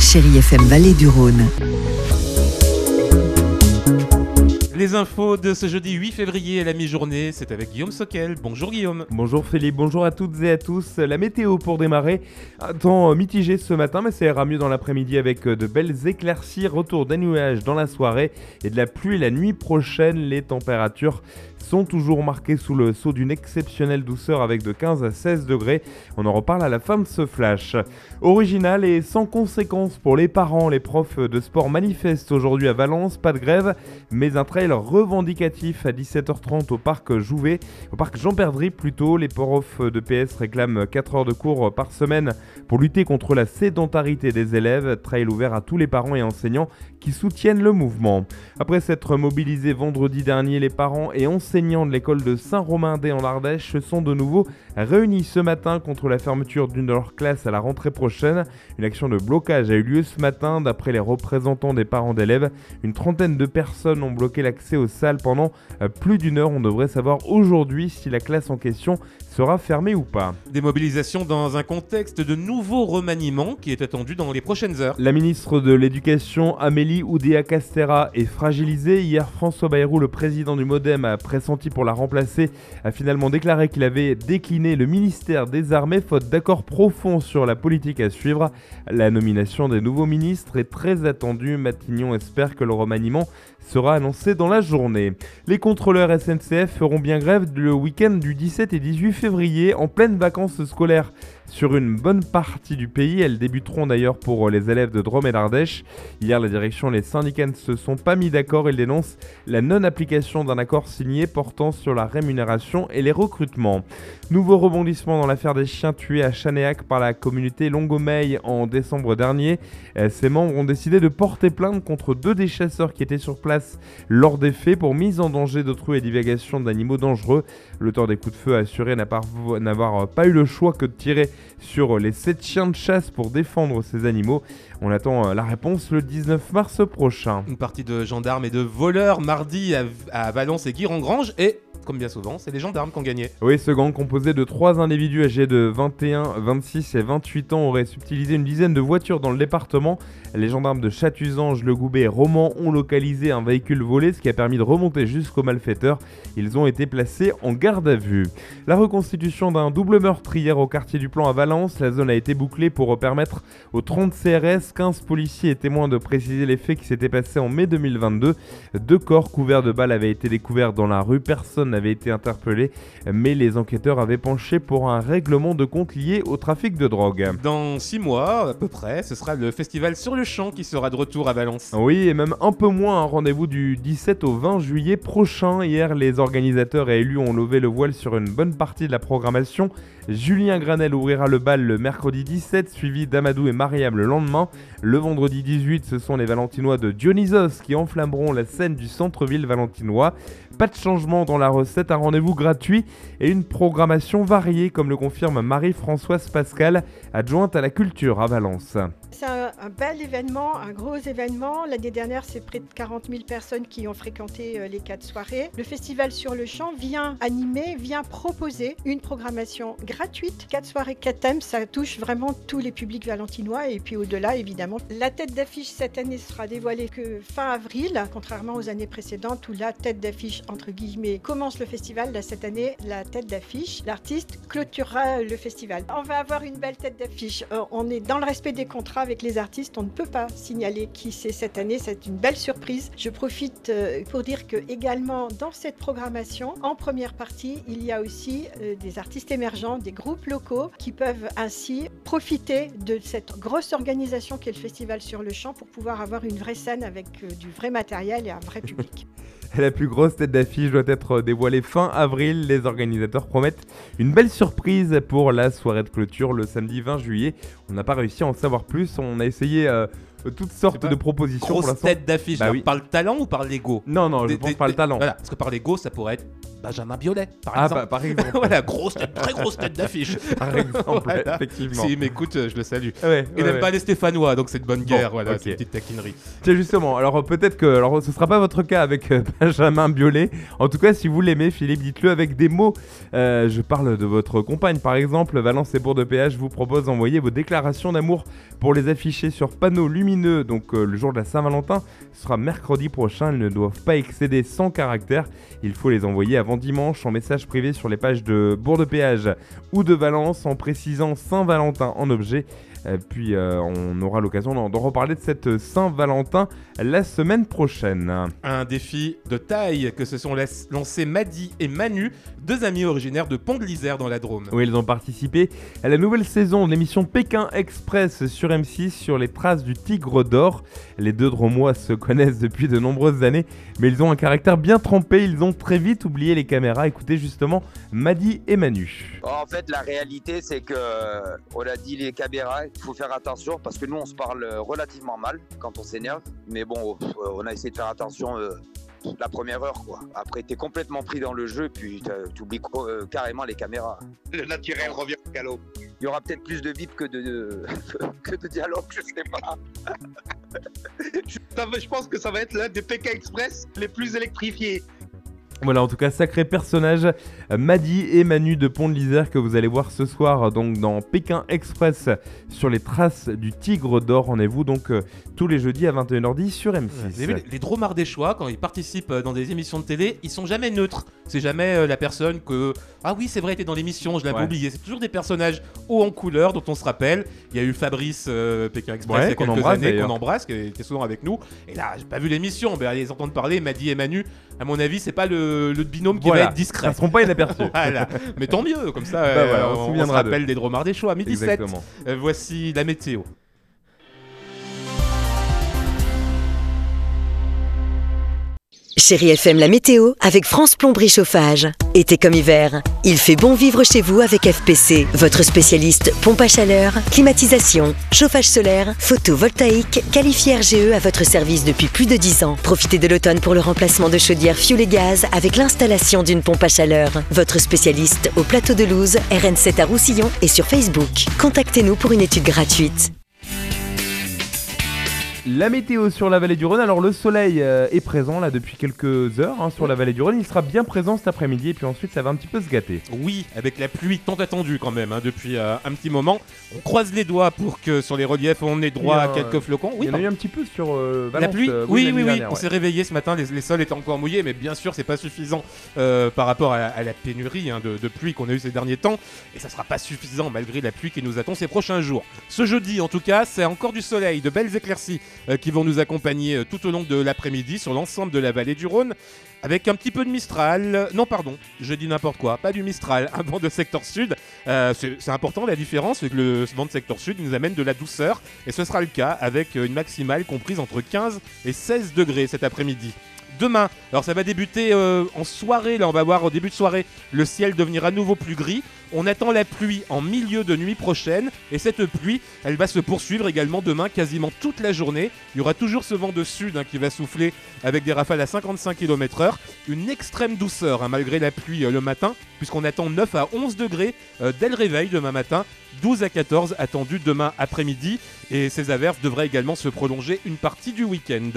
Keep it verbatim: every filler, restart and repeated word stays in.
Chérie F M Vallée du Rhône. Les infos de ce jeudi huit février à la mi-journée, c'est avec Guillaume Soquel. Bonjour Guillaume. Bonjour Philippe, bonjour à toutes et à tous. La météo pour démarrer, un temps mitigé ce matin, mais ça ira mieux dans l'après-midi avec de belles éclaircies, retour des nuages dans la soirée et de la pluie la nuit prochaine. Les températures sont toujours marquées sous le sceau d'une exceptionnelle douceur avec de quinze à seize degrés. On en reparle à la fin de ce flash. Original et sans conséquence pour les parents, les profs de sport manifestent aujourd'hui à Valence, pas de grève, mais un trail revendicatif à dix-sept heures trente au parc Jouvet, au parc Jean Perdrix plutôt. Les profs de P S réclament quatre heures de cours par semaine pour lutter contre la sédentarité des élèves. Trail ouvert à tous les parents et enseignants qui soutiennent le mouvement. Après s'être mobilisés vendredi dernier, les parents et enseignants de l'école de Saint-Romain-des en Ardèche se sont de nouveau réunis ce matin contre la fermeture d'une de leurs classes à la rentrée prochaine. Une action de blocage a eu lieu ce matin. D'après les représentants des parents d'élèves, une trentaine de personnes ont bloqué l'accès aux salles pendant plus d'une heure. On devrait savoir aujourd'hui si la classe en question sera fermée ou pas. Des mobilisations dans un contexte de nouveau remaniement qui est attendu dans les prochaines heures. La ministre de l'Éducation, Amélie Oudéa-Castéra, est fragilisée. Hier, François Bayrou, le président du MoDem, a pressenti pour la remplacer, a finalement déclaré qu'il avait décliné le ministère des Armées faute d'accord profond sur la politique à suivre. La nomination des nouveaux ministres est très attendue. Matignon espère que le remaniement sera annoncé dans la journée. Les contrôleurs S N C F feront bien grève le week-end du dix-sept et dix-huit février en pleine vacances scolaires sur une bonne partie du pays. Elles débuteront d'ailleurs pour les élèves de Drôme et d'Ardèche. Hier, la direction et les syndicats ne se sont pas mis d'accord. Ils dénoncent la non-application d'un accord signé portant sur la rémunération et les recrutements. Nouveau rebondissement dans l'affaire des chiens tués à Chanéac par la communauté Longomeil en décembre dernier. Ses membres ont décidé de porter plainte contre deux des chasseurs qui étaient sur place lors des faits pour mise en danger d'autrui et divagation d'animaux dangereux. L'auteur des coups de feu a assuré n'avoir pas eu le choix que de tirer sur les sept chiens de chasse pour défendre ces animaux. On attend la réponse le dix-neuf mars prochain. Une partie de gendarmes et de voleurs mardi à, à Valence et Guirengrange et... comme bien souvent, c'est les gendarmes qui ont gagné. Oui, ce gang composé de trois individus âgés de vingt et un, vingt-six et vingt-huit ans aurait subtilisé une dizaine de voitures dans le département. Les gendarmes de Chatuzange, Le Goubet et Romans ont localisé un véhicule volé, ce qui a permis de remonter jusqu'aux malfaiteurs. Ils ont été placés en garde à vue. La reconstitution d'un double meurtre hier au quartier du Plan à Valence. La zone a été bouclée pour permettre aux trente C R S, quinze policiers et témoins de préciser les faits qui s'étaient passés en mai deux mille vingt-deux. Deux corps couverts de balles avaient été découverts dans la rue. Personne n'avait été interpellé, mais les enquêteurs avaient penché pour un règlement de compte lié au trafic de drogue. Dans six mois, à peu près, ce sera le festival Sur le Champ qui sera de retour à Valence. Oui, et même un peu moins, un rendez-vous du dix-sept au vingt juillet prochain. Hier, les organisateurs et élus ont levé le voile sur une bonne partie de la programmation. Julien Granel ouvrira le bal le mercredi dix-sept, suivi d'Amadou et Mariam le lendemain. Le vendredi dix-huit, ce sont les Valentinois de Dionysos qui enflammeront la scène du centre-ville valentinois. Pas de changement dans la recette, un rendez-vous gratuit et une programmation variée, comme le confirme Marie-Françoise Pascal, adjointe à la culture à Valence. C'est un, un bel événement, un gros événement. L'année dernière, c'est près de quarante mille personnes qui ont fréquenté euh, les quatre soirées. Le festival Sur le Champ vient animer, vient proposer une programmation gratuite. Quatre soirées, quatre thèmes, ça touche vraiment tous les publics valentinois et puis au-delà, évidemment. La tête d'affiche cette année sera dévoilée que fin avril, contrairement aux années précédentes où la tête d'affiche, entre guillemets, commence le festival. Là, cette année, la tête d'affiche, l'artiste clôturera le festival. On va avoir une belle tête d'affiche. Euh, on est dans le respect des contrats avec les artistes, on ne peut pas signaler qui c'est cette année, c'est une belle surprise. Je profite euh, pour dire que également dans cette programmation, en première partie, il y a aussi euh, des artistes émergents, des groupes locaux qui peuvent ainsi profiter de cette grosse organisation qu'est le Festival Sur le Champ pour pouvoir avoir une vraie scène avec euh, du vrai matériel et un vrai public. La plus grosse tête d'affiche doit être dévoilée fin avril. Les organisateurs promettent une belle surprise pour la soirée de clôture le samedi vingt juillet. On n'a pas réussi à en savoir plus. On a essayé euh, toutes sortes de propositions. Grosse pour l'instant. tête d'affiche, Bah alors, oui. par le talent ou par l'ego? Non, non, je Des- pense des- par le des- talent. Voilà, parce que par l'ego, ça pourrait être Benjamin Biolay, par Ah, exemple. bah, par exemple. Voilà, grosse tête, très grosse tête d'affiche. Par exemple, Voilà. effectivement. S'il m'écoute, euh, je le salue. Ouais, Il ouais, n'aime ouais. pas les Stéphanois, donc c'est de bonne guerre, Bon, voilà, ok. c'est une petite taquinerie. Tiens, justement, alors peut-être que alors, ce sera pas votre cas avec euh, Benjamin Biolay. En tout cas, si vous l'aimez, Philippe, dites-le avec des mots. Euh, je parle de votre compagne, par exemple. Valence et Bourg-de-Péage vous propose d'envoyer vos déclarations d'amour pour les afficher sur panneaux lumineux. Donc euh, le jour de la Saint-Valentin, ce sera mercredi prochain. Elles ne doivent pas excéder cent caractères. Il faut les envoyer avant dimanche en message privé sur les pages de Bourg-de-Péage ou de Valence en précisant Saint-Valentin en objet. Euh, puis euh, on aura l'occasion d'en, d'en reparler de cette Saint-Valentin la semaine prochaine. Un défi de taille que se sont las- lancés Madi et Manu, deux amis originaires de Pont de l'Isère dans la Drôme. Oui, ils ont participé à la nouvelle saison de l'émission Pékin Express sur M six sur les traces du Tigre d'Or. Les deux Dromois se connaissent depuis de nombreuses années, mais ils ont un caractère bien trempé. Ils ont très vite oublié les caméras. Écoutez justement Madi et Manu. En fait, la réalité, c'est que, on a dit les caméras, il faut faire attention parce que nous, on se parle relativement mal quand on s'énerve. Mais bon, on a essayé de faire attention euh, la première heure, quoi. Après, t'es complètement pris dans le jeu, puis t'oublies euh, carrément les caméras. Le naturel revient au galop. Il y aura peut-être plus de bip que de, de, que de dialogue, je sais pas. Je pense que ça va être l'un des Pékin Express les plus électrifiés. Voilà, en tout cas, sacré personnage, euh, Madi et Manu de Pont de l'Isère que vous allez voir ce soir euh, donc dans Pékin Express sur les traces du Tigre d'Or. Rendez-vous donc euh, tous les jeudis à vingt et une heures dix sur M six. Vous avez vu, les, les Dromards des choix, quand ils participent euh, dans des émissions de télé, ils sont jamais neutres. C'est jamais euh, la personne que ah oui c'est vrai, était dans l'émission, je l'avais Ouais. oublié. C'est toujours des personnages hauts en couleur dont on se rappelle. Il y a eu Fabrice euh, Pékin Express Ouais, il y a qu'on quelques embrasse, années d'ailleurs. qu'on embrasse, qui était souvent avec nous. Et là j'ai pas vu l'émission, mais à les entendre parler, Madi et Manu, à mon avis c'est pas le, le binôme qui Voilà, va être discret. ça ne seront pas inaperçus. Voilà. Mais tant mieux, comme ça Bah euh, voilà, on se on, on se souviendra rappelle des Dromards des choix. Midi sept, Exactement. euh, voici la météo. Chérie F M, la météo avec France Plomberie Chauffage. Été comme hiver, il fait bon vivre chez vous avec F P C, votre spécialiste pompe à chaleur, climatisation, chauffage solaire, photovoltaïque, qualifié R G E à votre service depuis plus de dix ans. Profitez de l'automne pour le remplacement de chaudières fioul et gaz avec l'installation d'une pompe à chaleur. Votre spécialiste au plateau de Louz, R N sept à Roussillon et sur Facebook. Contactez-nous pour une étude gratuite. La météo sur la vallée du Rhône. Alors le soleil euh, est présent là depuis quelques heures hein, sur la vallée du Rhône. Il sera bien présent cet après-midi et puis ensuite ça va un petit peu se gâter. Oui, avec la pluie tant attendue quand même hein, depuis euh, un petit moment. On croise les doigts pour que sur les reliefs on ait droit Il y a à un- quelques flocons. Oui, Il y en a pardon. eu un petit peu sur euh, Valence. La pluie, euh, oui, la oui, nuit oui. dernière, On ouais. s'est réveillé ce matin, les, les sols étaient encore mouillés, mais bien sûr, c'est pas suffisant euh, par rapport à, à la pénurie hein, de, de pluie qu'on a eu ces derniers temps, et ça sera pas suffisant malgré la pluie qui nous attend ces prochains jours. Ce jeudi, en tout cas, c'est encore du soleil, de belles éclaircies euh, qui vont nous accompagner euh, tout au long de l'après-midi sur l'ensemble de la vallée du Rhône. Avec un petit peu de Mistral, non pardon, je dis n'importe quoi, pas du Mistral, un vent de secteur sud. Euh, c'est, c'est important la différence, c'est que le ce vent de secteur sud nous amène de la douceur, et ce sera le cas avec une maximale comprise entre quinze et seize degrés cet après-midi. Demain, alors ça va débuter euh, en soirée, là on va voir au début de soirée le ciel devenir à nouveau plus gris. On attend la pluie en milieu de nuit prochaine et cette pluie, elle va se poursuivre également demain quasiment toute la journée. Il y aura toujours ce vent de sud hein, qui va souffler avec des rafales à cinquante-cinq kilomètres heure. Une extrême douceur hein, malgré la pluie euh, le matin puisqu'on attend neuf à onze degrés euh, dès le réveil demain matin. douze à quatorze attendus demain après-midi et ces averses devraient également se prolonger une partie du week-end.